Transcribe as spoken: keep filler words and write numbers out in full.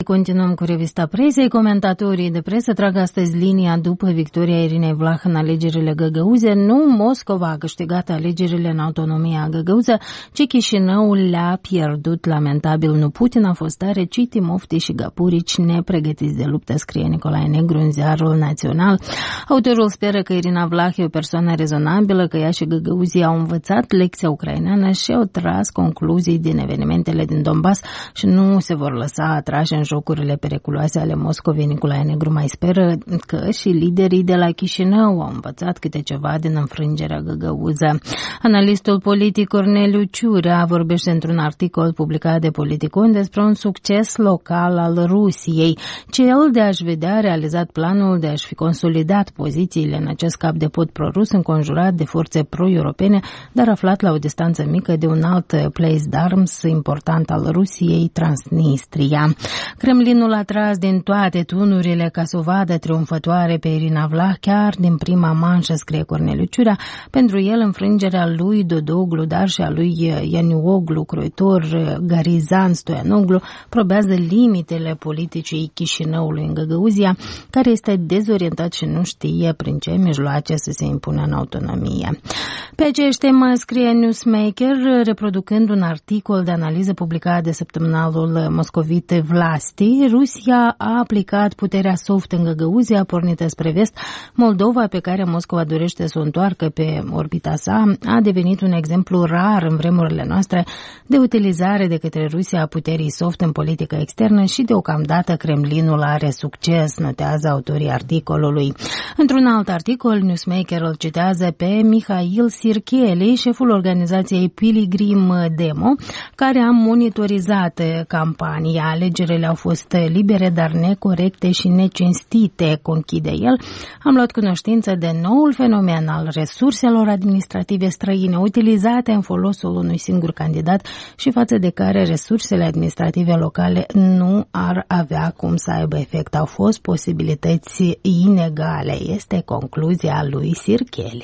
continuăm cu revista presei. Comentatorii de presă trag astăzi linia după victoria Irinei Vlah în alegerile găgăuze. Nu Moscova a câștigat alegerile în autonomia găgăuză, ci Chișinăul le-a pierdut lamentabil. Nu Putin a fost tare, ci Timofti și Gapurici nepregătiți de luptă, scrie Nicolae Negru în Ziarul Național. Autorul speră că Irina Vlah e o persoană rezonabilă, că ea și găgăuzii au învățat lecția ucraineană și au tras concluzii din evenimentele din Donbass și nu se vor lăsa atrași în jocurile periculoase ale Moscovei. Nicolae Negru mai speră că și liderii de la Chișinău au învățat câte ceva din înfrângerea găgăuză. Analistul politic Corneliu Ciurea vorbește într-un articol publicat de Politicon despre un succes local al Rusiei, cel de a-și vedea realizat planul de a-și fi consolidat pozițiile în acest cap de pod prorus înconjurat de forțe pro-europene, dar aflat la o distanță mică de un alt place d'armes important al Rusiei, Transnistria. Kremlinul a tras din toate tunurile ca să o vadă triumfătoare pe Irina Vlah, chiar din prima manșă, scrie Corneliu Ciurea. Pentru el, înfrângerea lui Dodoglu, dar și a lui Ianioglu, croitor Garizan Stoianoglu, probează limitele politicii Chișinăului în Găgăuzia, care este dezorientat și nu știe prin ce mijloace să se impună în autonomie. Pe aceeași temă scrie Newsmaker, reproducând un articol de analiză publicat de săptămânalul moscovit Vlasti. Rusia a aplicat puterea soft în Găgăuzia, pornită spre vest. Moldova, pe care Moscova dorește să o întoarcă pe orbita sa, a devenit un exemplu rar în vremurile noastre de utilizare de către Rusia a puterii soft în politică externă și deocamdată Kremlinul are succes, notează autorii articolului. Într-un alt articol, Newsmaker îl citează pe Mihail Sircheli, șeful organizației Pilgrim Demo, care a monitorizat campania. Alegerile au fost libere, dar necorecte și necinstite, conchide el. Am luat cunoștință de noul fenomen al resurselor administrative străine utilizate în folosul unui singur candidat și față de care resursele administrative locale nu ar avea cum să aibă efect. Au fost posibilități inegale, este concluzia lui Sircheli.